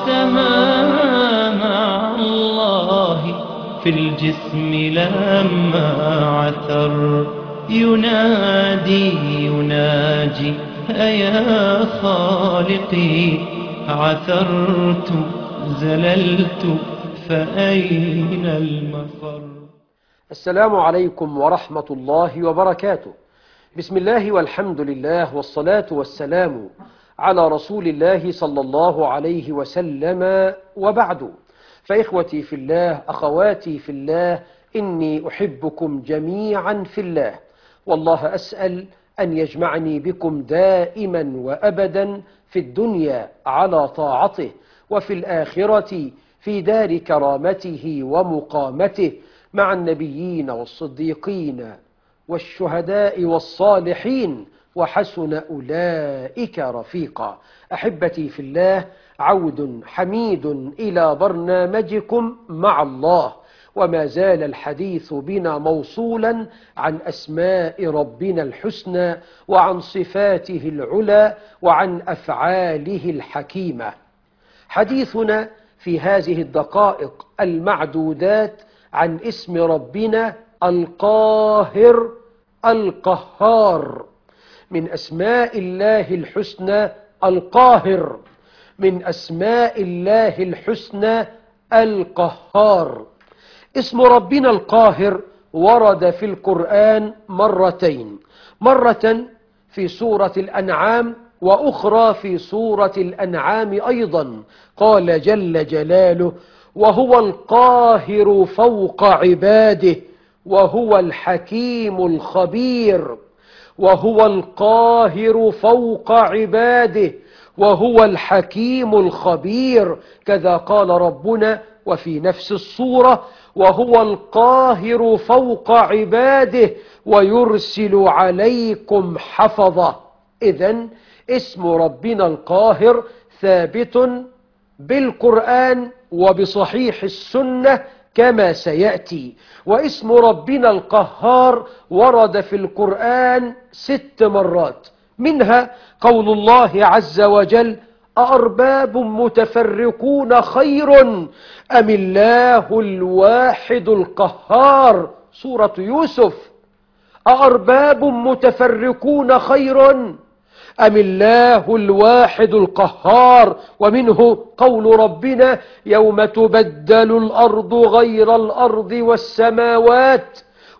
السماء مع الله في الجسم لما عثر يناجي أيا خالقي عثرت زللت فأين المفر. السلام عليكم ورحمة الله وبركاته. بسم الله والحمد لله والصلاة والسلام على رسول الله صلى الله عليه وسلم، وبعد. فإخوتي في الله، أخواتي في الله، إني أحبكم جميعا في الله، والله أسأل أن يجمعني بكم دائما وأبدا في الدنيا على طاعته، وفي الآخرة في دار كرامته ومقامته مع النبيين والصديقين والشهداء والصالحين، وحسن أولئك رفيقا. أحبتي في الله، عود حميد إلى برنامجكم مع الله، وما زال الحديث بنا موصولا عن أسماء ربنا الحسنى وعن صفاته العلى وعن أفعاله الحكيمة. حديثنا في هذه الدقائق المعدودات عن اسم ربنا القاهر القهار. من أسماء الله الحسنى القاهر، من أسماء الله الحسنى القهار. اسم ربنا القاهر ورد في القرآن مرتين، مرة في سورة الأنعام وأخرى في سورة الأنعام أيضا. قال جل جلاله: وهو القاهر فوق عباده وهو الحكيم الخبير. وهو القاهر فوق عباده وهو الحكيم الخبير. كذا قال ربنا وفي نفس الصورة: وهو القاهر فوق عباده ويرسل عليكم حفظة. إذن اسم ربنا القاهر ثابت بالقرآن وبصحيح السنة كما سيأتي. واسم ربنا القهار ورد في القرآن 6 مرات، منها قول الله عز وجل: أأرباب متفرقون خير أم الله الواحد القهار، سورة يوسف. أأرباب متفرقون خير أم الله الواحد القهار. ومنه قول ربنا: يوم تبدل الأرض غير الأرض والسماوات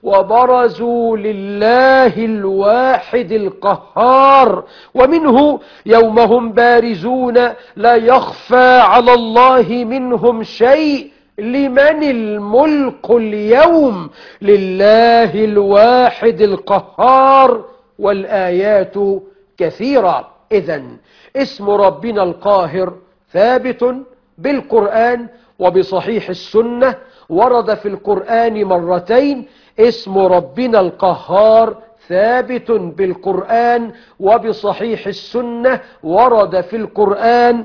وبرزوا لله الواحد القهار. ومنه: يوم هم بارزون لا يخفى على الله منهم شيء لمن الملك اليوم لله الواحد القهار. والآيات كثيرة. إذن اسم ربنا القاهر ثابت بالقرآن وبصحيح السنة، ورد في القرآن مرتين. اسم ربنا القهار ثابت بالقرآن وبصحيح السنة، ورد في القرآن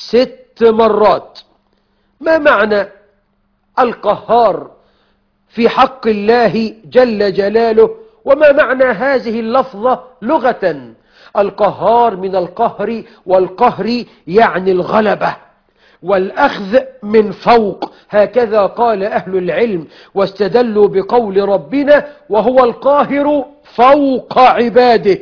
6 مرات. ما معنى القهار في حق الله جل جلاله؟ وما معنى هذه اللفظة لغة؟ القهار من القهر، والقهر يعني الغلبة والأخذ من فوق، هكذا قال أهل العلم، واستدلوا بقول ربنا: وهو القاهر فوق عباده.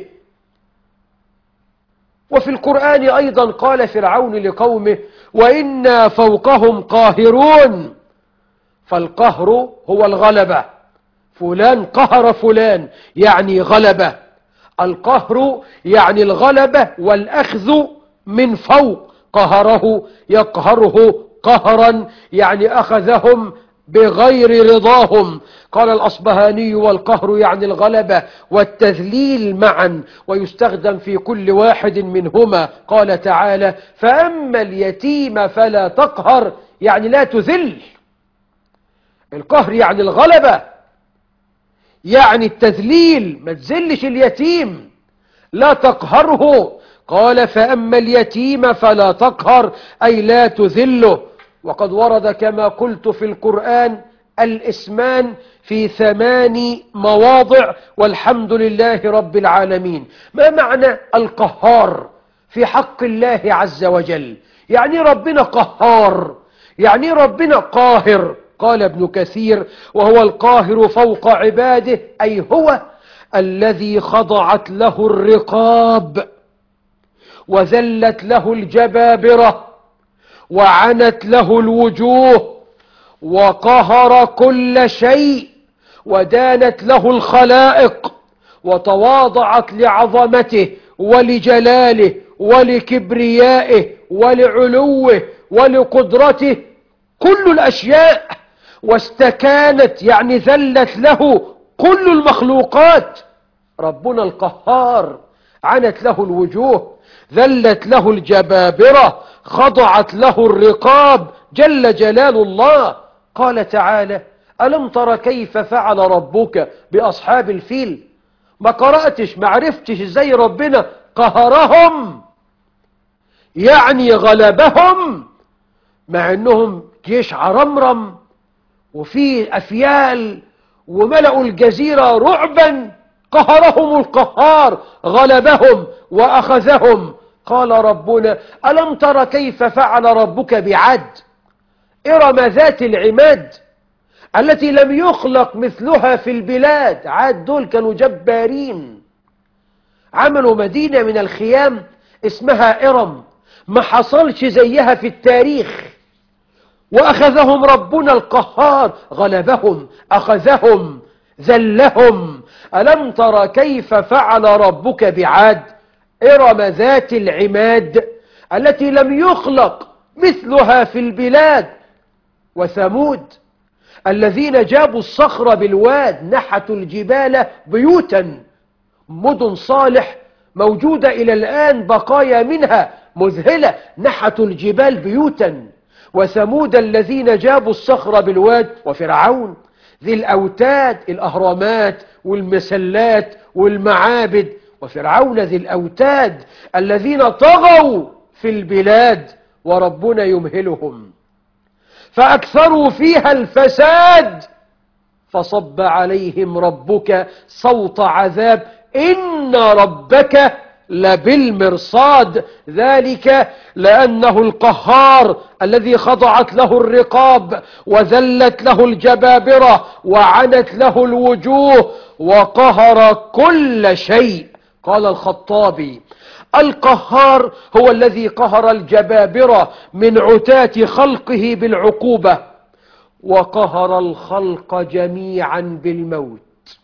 وفي القرآن أيضا قال فرعون لقومه: وإنا فوقهم قاهرون. فالقهر هو الغلبة، فلان قهر فلان يعني غلبة. القهر يعني الغلبة والأخذ من فوق، قهره يقهره قهرا يعني أخذهم بغير رضاهم. قال الأصبهاني: والقهر يعني الغلبة والتذليل معا، ويستخدم في كل واحد منهما. قال تعالى: فأما اليتيم فلا تقهر، يعني لا تذل. القهر يعني الغلبة، يعني التذليل، ما تذلش اليتيم، لا تقهره. قال: فأما اليتيم فلا تقهر، أي لا تذله. وقد ورد كما قلت في القرآن الاسمان في 8 مواضع، والحمد لله رب العالمين. ما معنى القهار في حق الله عز وجل؟ يعني ربنا قهار، يعني ربنا قاهر. قال ابن كثير: وهو القاهر فوق عباده، أي هو الذي خضعت له الرقاب وذلت له الجبابرة وعنت له الوجوه وقهر كل شيء ودانت له الخلائق وتواضعت لعظمته ولجلاله ولكبريائه ولعلوه ولقدرته كل الأشياء، واستكانت يعني ذلت له كل المخلوقات. ربنا القهار عنت له الوجوه، ذلت له الجبابرة، خضعت له الرقاب، جل جلال الله. قال تعالى: ألم تر كيف فعل ربك بأصحاب الفيل؟ ما قرأتش، ما عرفتش ازاي ربنا قهرهم، يعني غلبهم، مع انهم جيش عرمرم وفي أفيال وملأوا الجزيرة رعبا، قهرهم القهار، غلبهم وأخذهم. قال ربنا: ألم تر كيف فعل ربك بعاد؟ إرم ذات العماد التي لم يخلق مثلها في البلاد. عاد دول كانوا جبارين، عملوا مدينة من الخيام اسمها إرم، ما حصلش زيها في التاريخ. وأخذهم ربنا القهار، غلبهم، أخذهم، ذلهم. ألم تر كيف فعل ربك بعاد؟ إرم ذات العماد التي لم يخلق مثلها في البلاد. وثمود الذين جابوا الصخر بالواد، نحتوا الجبال بيوتا. مدن صالح موجودة إلى الآن بقايا منها مذهلة، نحتوا الجبال بيوتا. وثمود الذين جابوا الصخر بالواد. وفرعون ذي الأوتاد، الأهرامات والمسلات والمعابد. وفرعون ذي الأوتاد الذين طغوا في البلاد وربنا يمهلهم فأكثروا فيها الفساد فصب عليهم ربك صوت عذاب إن ربك لبالمرصاد. ذلك لأنه القهار الذي خضعت له الرقاب وذلت له الجبابرة وعنت له الوجوه وقهر كل شيء. قال الخطابي: القهار هو الذي قهر الجبابرة من عتاة خلقه بالعقوبة وقهر الخلق جميعا بالموت.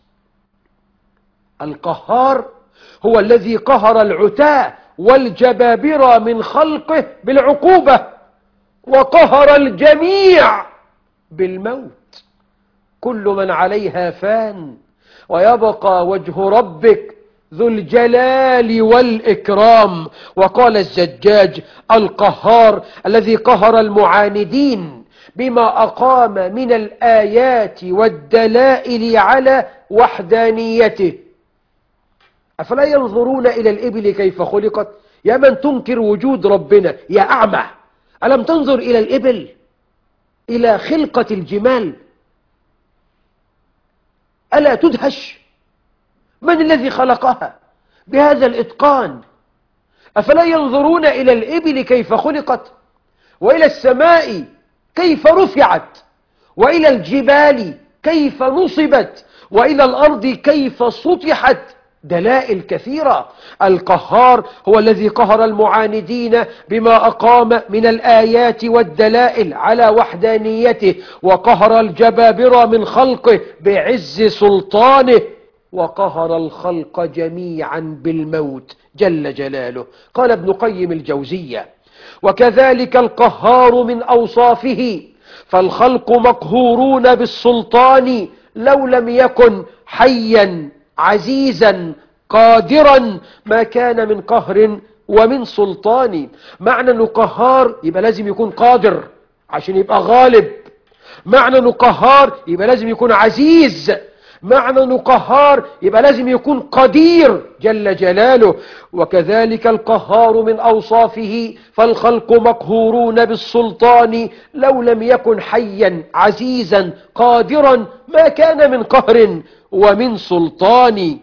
القهار هو الذي قهر العتاة والجبابرة من خلقه بالعقوبة وقهر الجميع بالموت. كل من عليها فان ويبقى وجه ربك ذو الجلال والإكرام. وقال الزجاج: القهار الذي قهر المعاندين بما أقام من الآيات والدلائل على وحدانيته. أفلا ينظرون إلى الإبل كيف خلقت؟ يا من تنكر وجود ربنا يا أعمى، ألم تنظر إلى الإبل، إلى خلقة الجمال؟ ألا تدهش؟ من الذي خلقها بهذا الإتقان؟ أفلا ينظرون إلى الإبل كيف خلقت، وإلى السماء كيف رفعت، وإلى الجبال كيف نصبت، وإلى الأرض كيف سطحت؟ دلائل كثيرة. القهار هو الذي قهر المعاندين بما أقام من الآيات والدلائل على وحدانيته وقهر الجبابرة من خلقه بعز سلطانه وقهر الخلق جميعا بالموت جل جلاله. قال ابن قيم الجوزية: وكذلك القهار من أوصافه، فالخلق مقهورون بالسلطان لو لم يكن حيا عزيزا قادرا ما كان من قهر ومن سلطان. معنى انه قهار يبقى لازم يكون قادر عشان يبقى غالب، معنى انه قهار يبقى لازم يكون عزيز، معنى انه قهار يبقى لازم يكون قدير جل جلاله. وكذلك القهار من أوصافه، فالخلق مقهورون بالسلطان لو لم يكن حيا عزيزا قادرا ما كان من قهر ومن سلطان.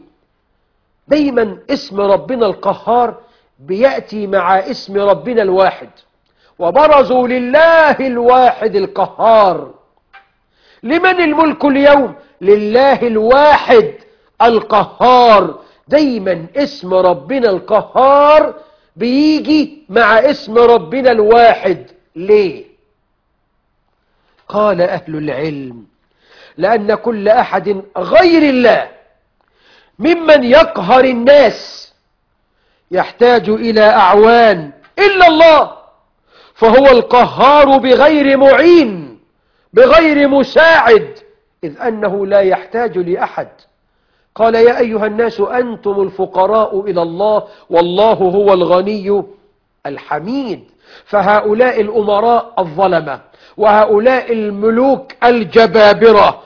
دايما اسم ربنا القهار بيأتي مع اسم ربنا الواحد، وبرزوا لله الواحد القهار. لمن الملك اليوم؟ لله الواحد القهار. دايما اسم ربنا القهار بيجي مع اسم ربنا الواحد. ليه؟ قال أهل العلم: لأن كل أحد غير الله ممن يقهر الناس يحتاج إلى أعوان إلا الله، فهو القهار بغير معين بغير مساعد، إذ أنه لا يحتاج لأحد. قال: يا أيها الناس أنتم الفقراء إلى الله والله هو الغني الحميد. فهؤلاء الأمراء الظلمة، وهؤلاء الملوك الجبابرة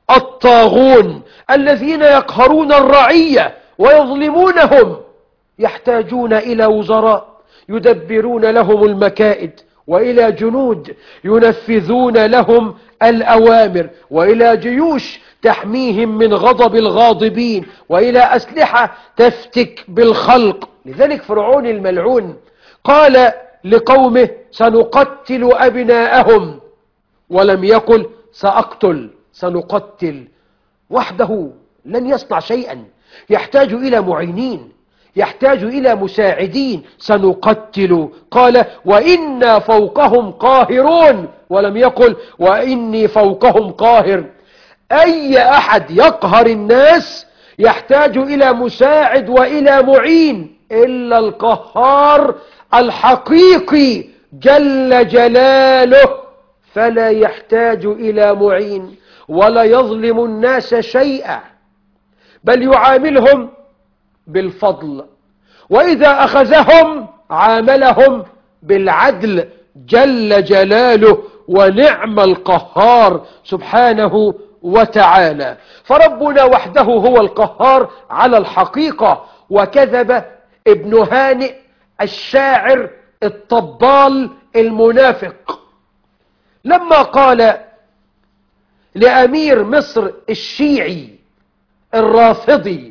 الطاغون الذين يقهرون الرعية ويظلمونهم يحتاجون إلى وزراء يدبرون لهم المكائد، وإلى جنود ينفذون لهم الأوامر، وإلى جيوش تحميهم من غضب الغاضبين، وإلى أسلحة تفتك بالخلق. لذلك فرعون الملعون قال لقومه: سنقتل أبناءهم، ولم يقل سأقتل. سنقتل وحده لن يصنع شيئا، يحتاج إلى معينين، يحتاج إلى مساعدين. سنقتل. قال: وإنا فوقهم قاهرون، ولم يقل وإني فوقهم قاهر. أي أحد يقهر الناس يحتاج إلى مساعد وإلى معين، إلا القهار الحقيقي جل جلاله، فلا يحتاج إلى معين ولا يظلم الناس شيئا، بل يعاملهم بالفضل، وإذا أخذهم عاملهم بالعدل جل جلاله، ونعم القهار سبحانه وتعالى. فربنا وحده هو القهار على الحقيقة. وكذب ابن هانئ الشاعر الطبال المنافق لما قال لأمير مصر الشيعي الرافضي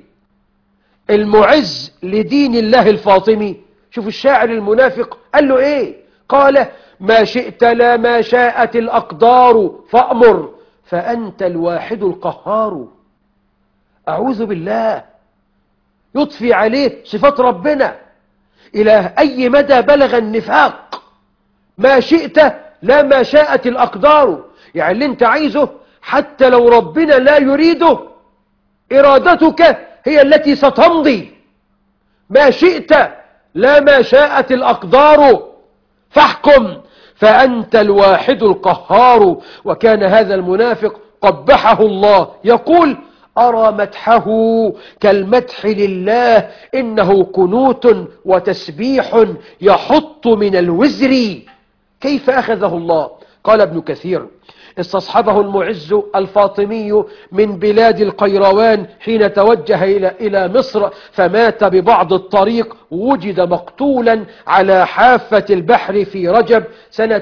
المعز لدين الله الفاطمي، شوف الشاعر المنافق قال له ايه؟ قال: ما شئت لا ما شاءت الأقدار فأمر، فأنت الواحد القهار. أعوذ بالله، يضفي عليه صفات ربنا. إلى أي مدى بلغ النفاق؟ ما شئت لا ما شاءت الأقدار، يعني اللي انت عايزه حتى لو ربنا لا يريده إرادتك هي التي ستمضي. ما شئت لا ما شاءت الأقدار فاحكم، فأنت الواحد القهار. وكان هذا المنافق قبحه الله يقول: أرى مدحه كالمدح لله، إنه قنوت وتسبيح يحط من الوزر. كيف أخذه الله؟ قال ابن كثير: استصحبه المعز الفاطمي من بلاد القيروان حين توجه إلى مصر، فمات ببعض الطريق، وجد مقتولا على حافة البحر في رجب سنة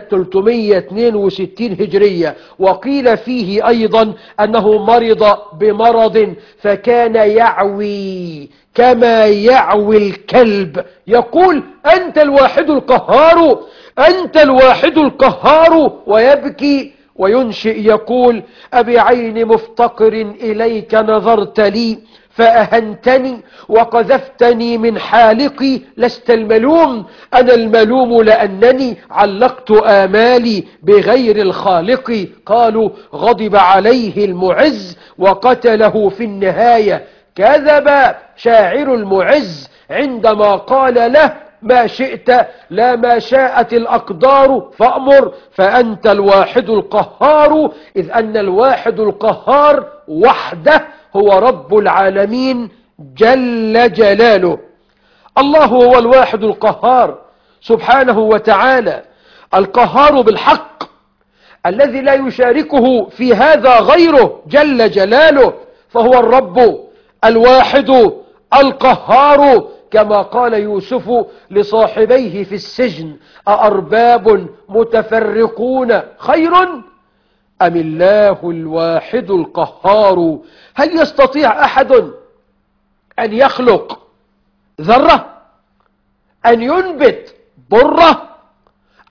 362 هجرية. وقيل فيه أيضا أنه مرض بمرض فكان يعوي كما يعوي الكلب، يقول: أنت الواحد القهار، أنت الواحد القهار، ويبكي وينشئ يقول: أبي عين مفتقر إليك نظرت لي فأهنتني وقذفتني من حالقي، لست الملوم أنا الملوم لأنني علقت آمالي بغير الخالق. قالوا: غضب عليه المعز وقتله في النهاية. كذب شاعر المعز عندما قال له: ما شئت لا ما شاءت الأقدار فأمر، فأنت الواحد القهار، إذ أن الواحد القهار وحده هو رب العالمين جل جلاله. الله هو الواحد القهار سبحانه وتعالى، القهار بالحق الذي لا يشاركه في هذا غيره جل جلاله، فهو الرب الواحد القهار. كما قال يوسف لصاحبيه في السجن: أأرباب متفرقون خير أم الله الواحد القهار؟ هل يستطيع أحد أن يخلق ذرة، أن ينبت برة،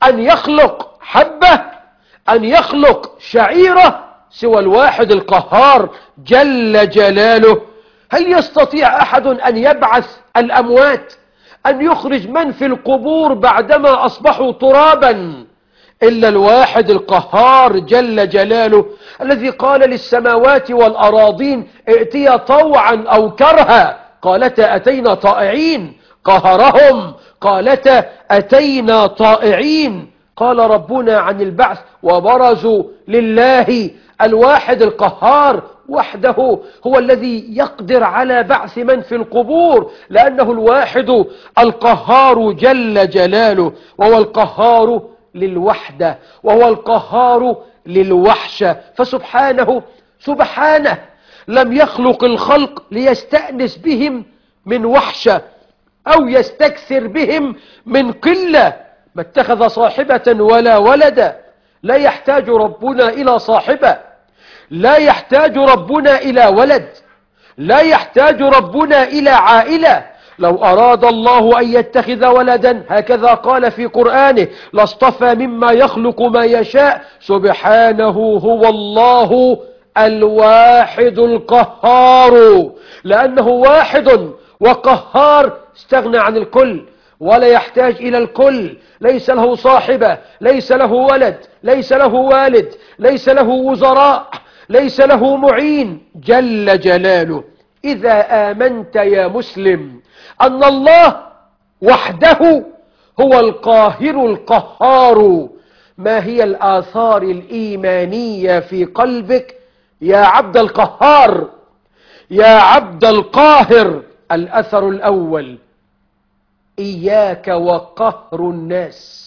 أن يخلق حبة، أن يخلق شعيرة سوى الواحد القهار جل جلاله. هل يستطيع أحد أن يبعث الأموات، أن يخرج من في القبور بعدما أصبحوا ترابا إلا الواحد القهار جل جلاله، الذي قال للسماوات والأراضين ائتيا طوعا أو كرها قالتا أتينا طائعين، قهرهم قالتا أتينا طائعين. قال ربنا عن البعث وبرزوا لله الواحد القهار وحده، هو الذي يقدر على بعث من في القبور، لأنه الواحد القهار جل جلاله، وهو القهار للوحدة، وهو القهار للوحشة. فسبحانه لم يخلق الخلق ليستأنس بهم من وحشة أو يستكثر بهم من قلة. ما اتخذ صاحبة ولا ولدا. لا يحتاج ربنا إلى صاحبة، لا يحتاج ربنا إلى ولد، لا يحتاج ربنا إلى عائلة. لو أراد الله أن يتخذ ولدا هكذا قال في قرآنه لاصطفى مما يخلق ما يشاء، سبحانه هو الله الواحد القهار. لأنه واحد وقهار استغنى عن الكل ولا يحتاج إلى الكل، ليس له صاحبة، ليس له ولد، ليس له والد، ليس له وزراء، ليس له معين جل جلاله. إذا آمنت يا مسلم أن الله وحده هو القاهر القهار، ما هي الآثار الإيمانية في قلبك يا عبد القهار، يا عبد القاهر؟ الأثر الأول: إياك وقهر الناس،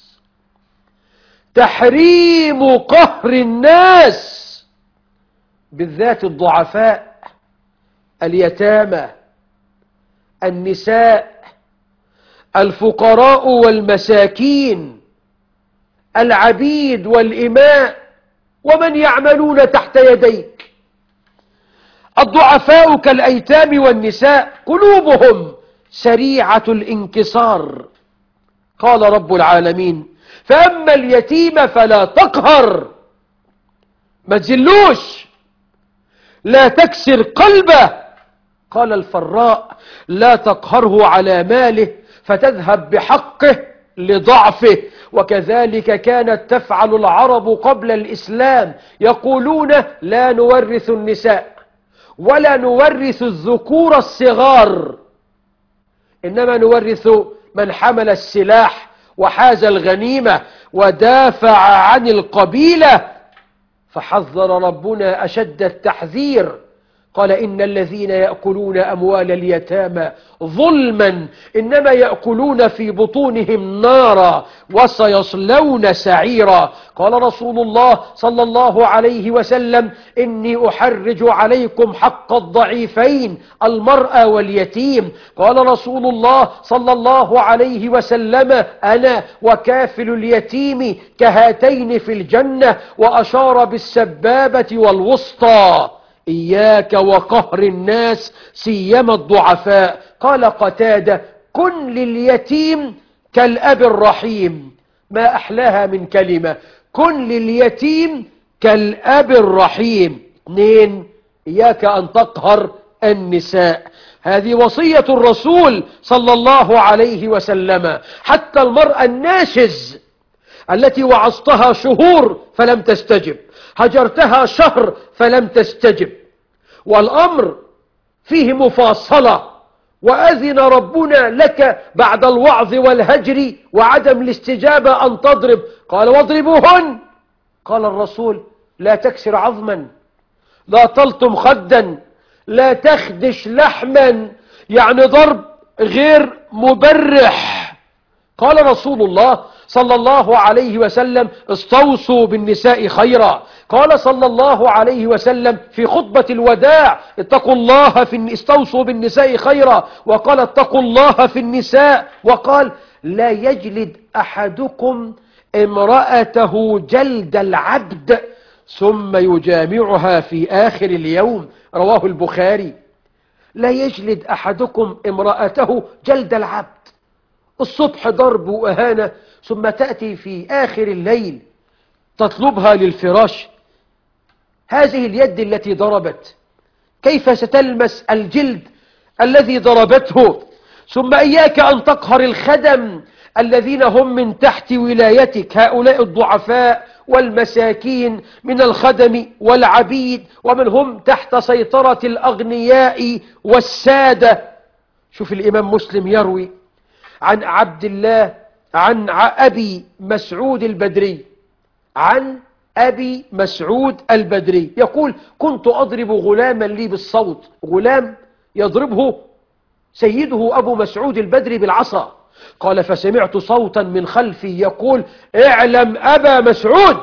تحريم قهر الناس، بالذات الضعفاء، اليتامى، النساء، الفقراء والمساكين، العبيد والإماء، ومن يعملون تحت يديك. الضعفاء كالأيتام والنساء قلوبهم سريعة الانكسار. قال رب العالمين: فأما اليتيم فلا تقهر، ما تذلوش، لا تكسر قلبه. قال الفراء: لا تقهره على ماله فتذهب بحقه لضعفه. وكذلك كانت تفعل العرب قبل الإسلام، يقولون: لا نورث النساء ولا نورث الذكور الصغار، إنما نورث من حمل السلاح وحاز الغنيمة ودافع عن القبيلة. فحذر ربنا أشد التحذير، قال: إن الذين يأكلون أموال اليتامى ظلما إنما يأكلون في بطونهم نارا وسيصلون سعيرا. قال رسول الله صلى الله عليه وسلم: إني أحرج عليكم حق الضعيفين المرأة واليتيم. قال رسول الله صلى الله عليه وسلم: أنا وكافل اليتيم كهاتين في الجنة، وأشار بالسبابة والوسطى. إياك وقهر الناس سيما الضعفاء. قال قتادة: كن لليتيم كالأب الرحيم. ما أحلاها من كلمة، كن لليتيم كالأب الرحيم. 2: إياك أن تقهر النساء. هذه وصية الرسول صلى الله عليه وسلم. حتى المرأة الناشز التي وعظتها شهور فلم تستجب، هجرتها شهر فلم تستجب، والأمر فيه مفاصلة، وأذن ربنا لك بعد الوعظ والهجر وعدم الاستجابة أن تضرب. قال: واضربوهن. قال الرسول: لا تكسر عظما، لا تلطم خدا، لا تخدش لحما، يعني ضرب غير مبرح. قال رسول الله صلى الله عليه وسلم: استوصوا بالنساء خيرا. قال صلى الله عليه وسلم في خطبة الوداع: اتقوا الله استوصوا بالنساء خيرا. وقال: اتقوا الله في النساء. وقال: لا يجلد أحدكم امرأته جلد العبد ثم يجامعها في آخر اليوم. رواه البخاري. لا يجلد أحدكم امرأته جلد العبد، الصبح ضرب وأهانة، ثم تأتي في آخر الليل تطلبها للفراش. هذه اليد التي ضربت كيف ستلمس الجلد الذي ضربته؟ ثم إياك أن تقهر الخدم الذين هم من تحت ولايتك، هؤلاء الضعفاء والمساكين من الخدم والعبيد ومن هم تحت سيطرة الأغنياء والسادة. شوف الإمام مسلم يروي عن عبد الله عن أبي مسعود البدري، عن أبي مسعود البدري يقول: كنت أضرب غلاما لي بالصوت، غلام يضربه سيده أبو مسعود البدري بالعصا. قال: فسمعت صوتا من خلفي يقول: اعلم أبا مسعود.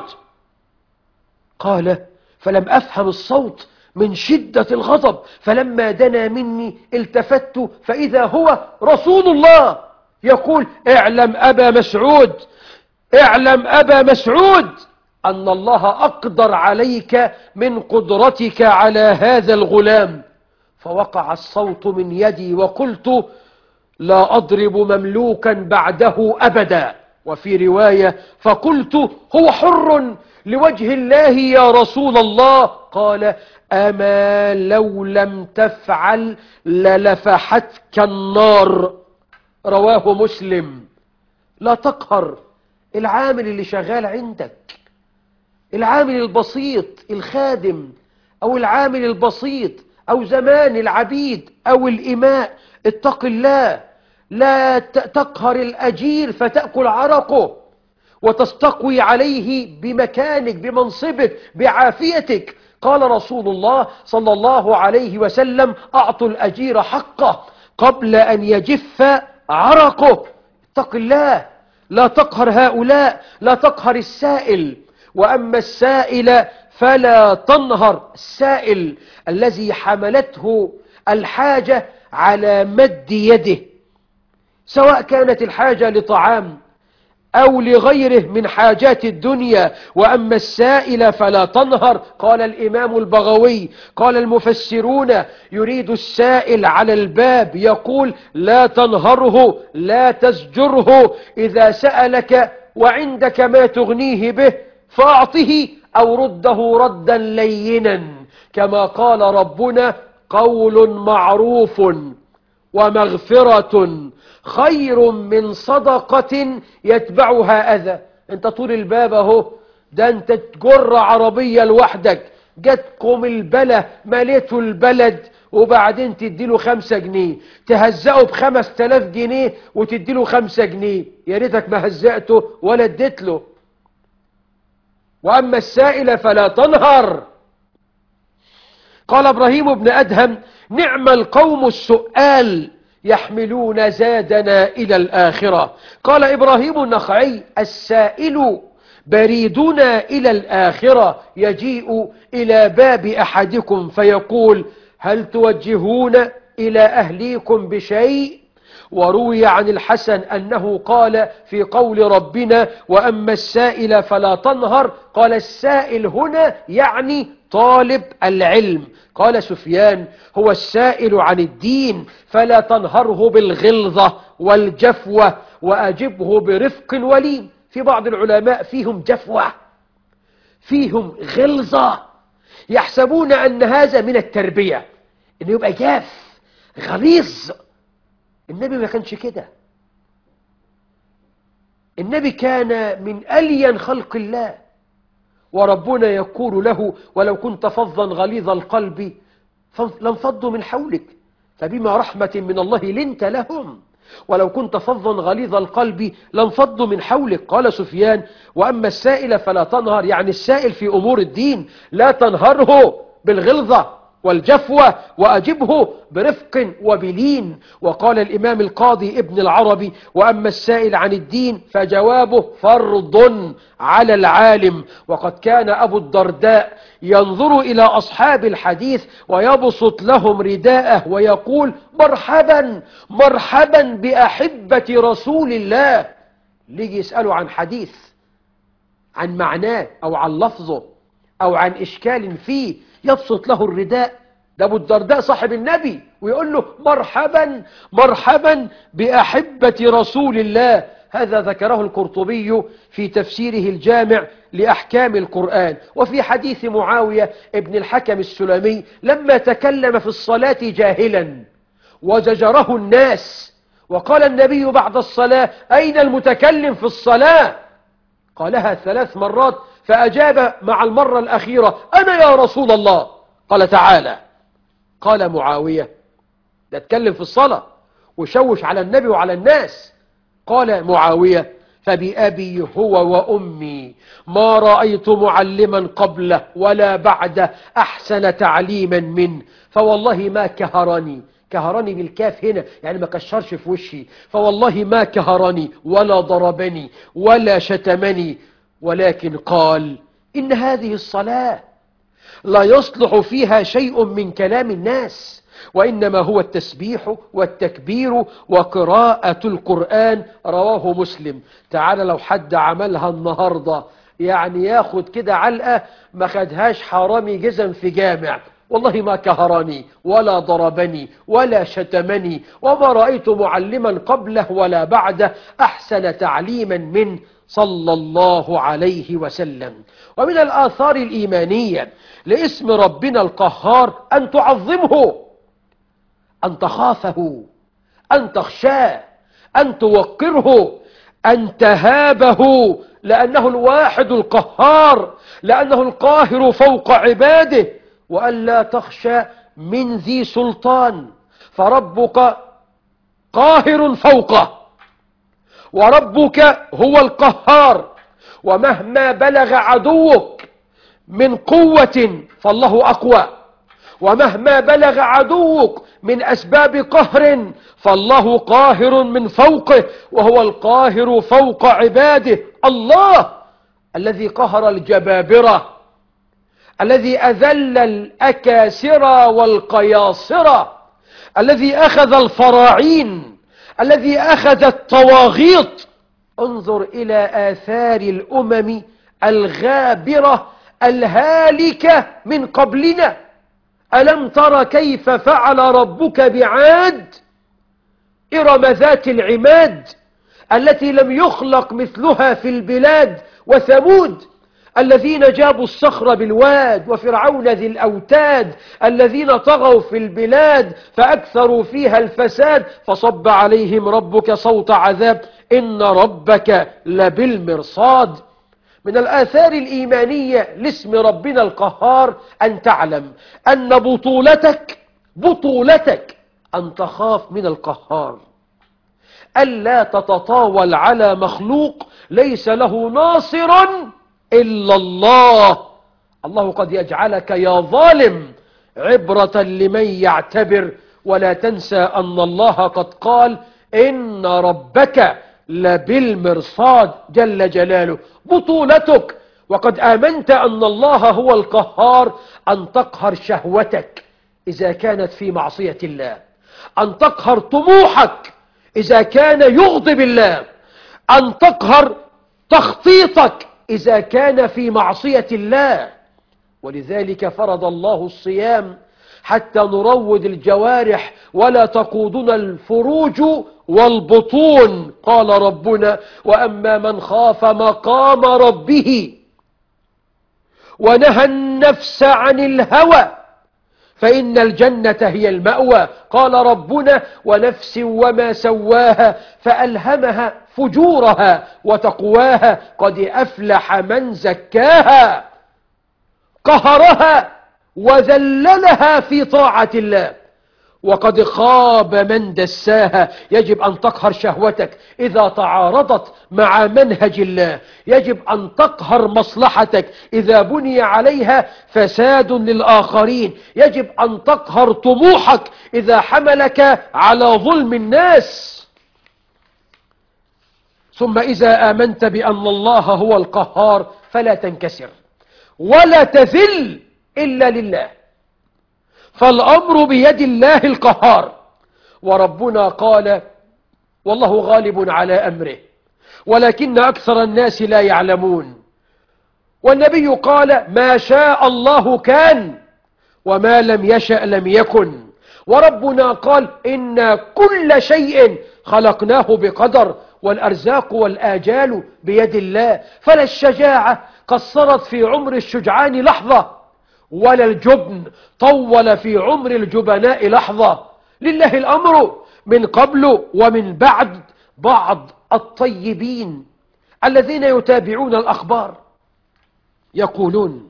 قال: فلم أفهم الصوت من شدة الغضب، فلما دنا مني التفت فإذا هو رسول الله يقول: اعلم أبا مسعود، اعلم أبا مسعود أن الله أقدر عليك من قدرتك على هذا الغلام. فوقع الصوت من يدي وقلت: لا أضرب مملوكا بعده أبدا. وفي رواية: فقلت: هو حر لوجه الله يا رسول الله. قال: أما لو لم تفعل للفحتك النار. رواه مسلم. لا تقهر العامل اللي شغال عندك، العامل البسيط الخادم أو العامل البسيط أو زمان العبيد أو الإماء. اتق الله، لا تقهر الأجير فتأكل عرقه وتستقوي عليه بمكانك بمنصبك بعافيتك. قال رسول الله صلى الله عليه وسلم: أعطوا الأجير حقه قبل أن يجف عرقه. اتق الله، لا تقهر هؤلاء، لا تقهر السائل. وأما السائل فلا تنهر، السائل الذي حملته الحاجة على مد يده، سواء كانت الحاجة لطعام أو لغيره من حاجات الدنيا. وأما السائل فلا تنهر. قال الإمام البغوي، قال المفسرون: يريد السائل على الباب، يقول: لا تنهره، لا تزجره. إذا سألك وعندك ما تغنيه به فأعطه أو رده ردا لينا، كما قال ربنا: قول معروف ومغفرة خير من صدقة يتبعها أذى. انت طول الباب اهو، ده انت تجر عربية لوحدك، جاتكم البلة مليتوا البلد، وبعدين تديله 5 جنيه، تهزقه ب5000 جنيه وتديله 5 جنيه. يا ريتك ما هزقته ولا اديت له. وأما السائل فلا تنهر. قال إبراهيم بن أدهم: نعم القوم السؤال يحملون زادنا إلى الآخرة. قال إبراهيم النخعي: السائل بريدنا إلى الآخرة، يجيء إلى باب أحدكم فيقول: هل توجهون إلى أهليكم بشيء؟ وروي عن الحسن أنه قال في قول ربنا: وأما السائل فلا تنهر، قال: السائل هنا يعني طالب العلم. قال سفيان: هو السائل عن الدين، فلا تنهره بالغلظة والجفوة، وأجبه برفق ولين. في بعض العلماء فيهم جفوة، فيهم غلظة، يحسبون أن هذا من التربية، إنه يبقى جاف غليظ. النبي ما كانش كده. النبي كان من ألين خلق الله، وربنا يقول له: ولو كنت فظا غليظ القلب لانفضوا من حولك فبما رحمة من الله لنت لهم، ولو كنت فظا غليظ القلب لانفضوا من حولك. قال سفيان: وأما السائل فلا تنهر، يعني السائل في أمور الدين لا تنهره بالغلظة والجفوة، وأجبه برفق وبلين. وقال الإمام القاضي ابن العربي: وأما السائل عن الدين فجوابه فرض على العالم. وقد كان أبو الدرداء ينظر إلى أصحاب الحديث ويبسط لهم رداءه ويقول: مرحبا مرحبا بأحبة رسول الله. ليجي يسألوا عن حديث، عن معناه أو عن لفظه أو عن إشكال فيه، يبسط له الرداء. ده أبو الدرداء صاحب النبي، ويقول له: مرحبا مرحبا بأحبة رسول الله. هذا ذكره القرطبي في تفسيره الجامع لأحكام القرآن. وفي حديث معاوية ابن الحكم السلمي لما تكلم في الصلاة جاهلا وزجره الناس، وقال النبي بعد الصلاة: أين المتكلم في الصلاة؟ قالها 3 مرات، فأجاب مع المرة الأخيرة: أنا يا رسول الله. قال: تعالى. قال معاوية: ده اتكلم في الصلاة وشوش على النبي وعلى الناس. قال معاوية: فبأبي هو وأمي ما رأيت معلما قبله ولا بعده أحسن تعليما منه، فوالله ما كهرني. كهرني بالكاف هنا يعني ما كشرش في وشي. فوالله ما كهرني ولا ضربني ولا شتمني، ولكن قال: إن هذه الصلاة لا يصلح فيها شيء من كلام الناس، وإنما هو التسبيح والتكبير وقراءة القرآن. رواه مسلم. تعالى لو حد عملها النهاردة يعني ياخد كده علقة ما خدهاش حرامي جزم في جامع. والله ما كهرني ولا ضربني ولا شتمني، وما رأيت معلما قبله ولا بعده أحسن تعليما منه صلى الله عليه وسلم. ومن الآثار الإيمانية لاسم ربنا القهار أن تعظمه، أن تخافه، أن تخشاه، أن توقره، أن تهابه، لأنه الواحد القهار، لأنه القاهر فوق عباده. وأن لا تخشى من ذي سلطان، فربك قاهر فوقه، وربك هو القهار. ومهما بلغ عدوك من قوة فالله أقوى، ومهما بلغ عدوك من أسباب قهر فالله قاهر من فوقه، وهو القاهر فوق عباده. الله الذي قهر الجبابرة، الذي أذل الأكاسرة والقياصرة، الذي أخذ الفراعين، الذي أخذ الطواغيط. انظر إلى آثار الأمم الغابرة الهالكة من قبلنا. ألم تر كيف فعل ربك بعاد؟ إرم ذات العماد التي لم يخلق مثلها في البلاد. وثمود الذين جابوا الصخر بالواد. وفرعون ذي الأوتاد الذين طغوا في البلاد فأكثروا فيها الفساد، فصب عليهم ربك صوت عذاب إن ربك لبالمرصاد. من الآثار الإيمانية لاسم ربنا القهار أن تعلم أن بطولتك أن تخاف من القهار، ألا تتطاول على مخلوق ليس له ناصر إلا الله. الله قد يجعلك يا ظالم عبرة لمن يعتبر. ولا تنسى أن الله قد قال إن ربك لبالمرصاد جل جلاله. بطولتك وقد آمنت أن الله هو القهار أن تقهر شهوتك إذا كانت في معصية الله، أن تقهر طموحك إذا كان يغضب الله، أن تقهر تخطيطك إذا كان في معصية الله. ولذلك فرض الله الصيام حتى نروض الجوارح ولا تقودنا الفروج والبطون. قال ربنا وأما من خاف مقام ربه ونهى النفس عن الهوى فإن الجنة هي المأوى. قال ربنا ونفس وما سواها فألهمها فجورها وتقواها قد أفلح من زكاها. قهرها وذللها في طاعة الله وقد خاب من دساها. يجب أن تقهر شهوتك إذا تعارضت مع منهج الله، يجب أن تقهر مصلحتك إذا بني عليها فساد للآخرين، يجب أن تقهر طموحك إذا حملك على ظلم الناس. ثم إذا آمنت بأن الله هو القهار فلا تنكسر ولا تذل إلا لله، فالأمر بيد الله القهار. وربنا قال والله غالب على أمره ولكن أكثر الناس لا يعلمون. والنبي قال ما شاء الله كان وما لم يشأ لم يكن. وربنا قال إن كل شيء خلقناه بقدر والأرزاق والآجال بيد الله، فلا الشجاعة قصرت في عمر الشجعان لحظة، ولا الجبن طول في عمر الجبناء لحظة. لله الأمر من قبل ومن بعد. بعض الطيبين الذين يتابعون الأخبار يقولون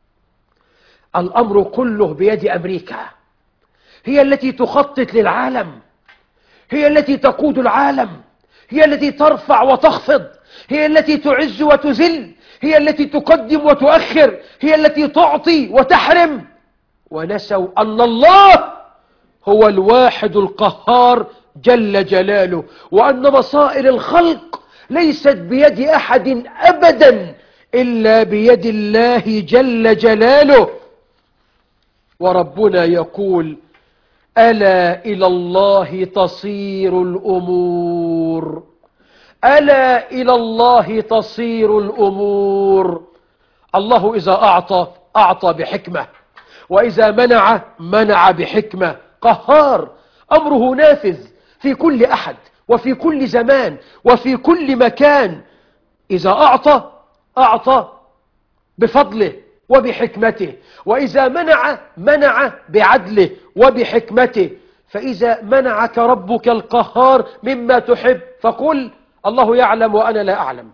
الأمر كله بيد أمريكا، هي التي تخطط للعالم، هي التي تقود العالم، هي التي ترفع وتخفض، هي التي تعز وتذل، هي التي تقدم وتؤخر، هي التي تعطي وتحرم. ونسوا أن الله هو الواحد القهار جل جلاله، وأن مصائر الخلق ليست بيد أحد أبدا إلا بيد الله جل جلاله. وربنا يقول ألا إلى الله تصير الأمور، ألا إلى الله تصير الأمور. الله إذا أعطى أعطى بحكمة، وإذا منع منع بحكمة. قهار، أمره نافذ في كل أحد وفي كل زمان وفي كل مكان. إذا أعطى أعطى بفضله وبحكمته، وإذا منع منع بعدله وبحكمته. فإذا منعك ربك القهار مما تحب فقل الله يعلم وأنا لا أعلم.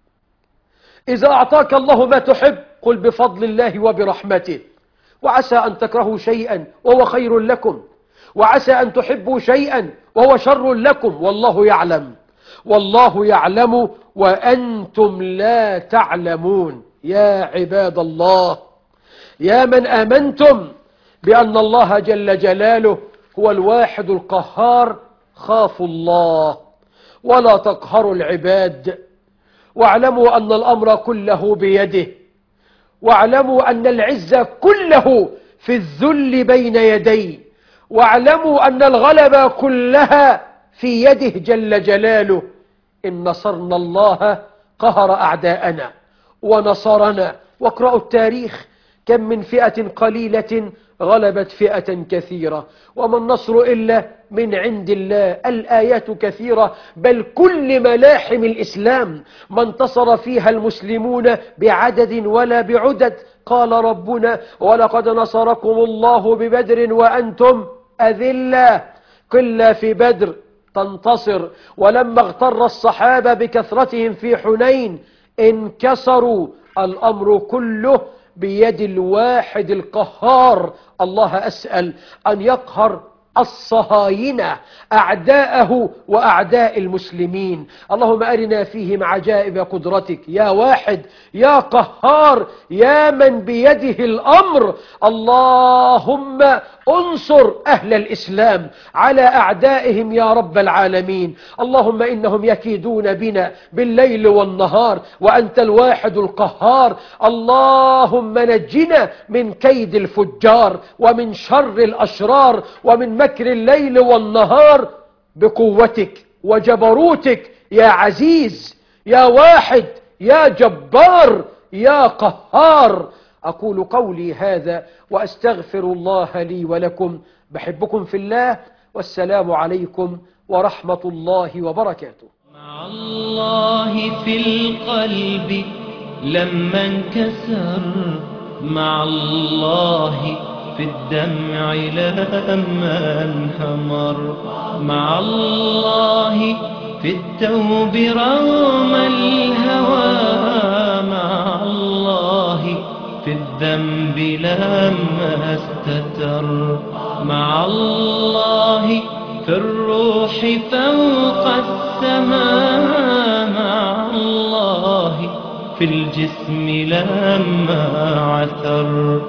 إذا أعطاك الله ما تحب قل بفضل الله وبرحمته. وعسى أن تكرهوا شيئا وهو خير لكم، وعسى أن تحبوا شيئا وهو شر لكم، والله يعلم، والله يعلم وأنتم لا تعلمون. يا عباد الله، يا من آمنتم بأن الله جل جلاله هو الواحد القهار، خافوا الله ولا تقهروا العباد، واعلموا أن الأمر كله بيده، واعلموا أن العز كله في الذل بين يديه، واعلموا أن الغلبة كلها في يده جل جلاله. إن نصرنا الله قهر أعداءنا ونصرنا. واقرأوا التاريخ، كم من فئة قليلة غلبت فئة كثيرة، وما النصر إلا من عند الله. الآيات كثيرة، بل كل ملاحم الإسلام ما انتصر فيها المسلمون بعدد ولا بعدد. قال ربنا ولقد نصركم الله ببدر وأنتم أذلة. قلة في بدر تنتصر، ولما اغتر الصحابة بكثرتهم في حنين انكسروا. الأمر كله بيد الواحد القهار. الله أسأل أن يقهر الصهاينة أعداءه وأعداء المسلمين. اللهم أرنا فيهم عجائب قدرتك يا واحد يا قهار يا من بيده الأمر. اللهم انصر أهل الإسلام على أعدائهم يا رب العالمين. اللهم إنهم يكيدون بنا بالليل والنهار وأنت الواحد القهار. اللهم نجنا من كيد الفجار ومن شر الأشرار ومن مكر الليل والنهار بقوتك وجبروتك يا عزيز يا واحد يا جبار يا قهار. أقول قولي هذا وأستغفر الله لي ولكم. بحبكم في الله، والسلام عليكم ورحمة الله وبركاته. مع الله في القلب لما انكسر، مع الله في الدمع لما انهمر، مع الله في التوب رغم الهوى، مع الله في الذنب لما استتر، مع الله في الروح فوق السماء، مع الله في الجسم لما عثر.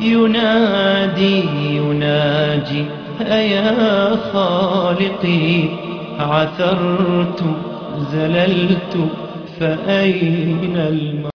ينادي يناجي أيا خالقي، عثرت زللت فأين المصير؟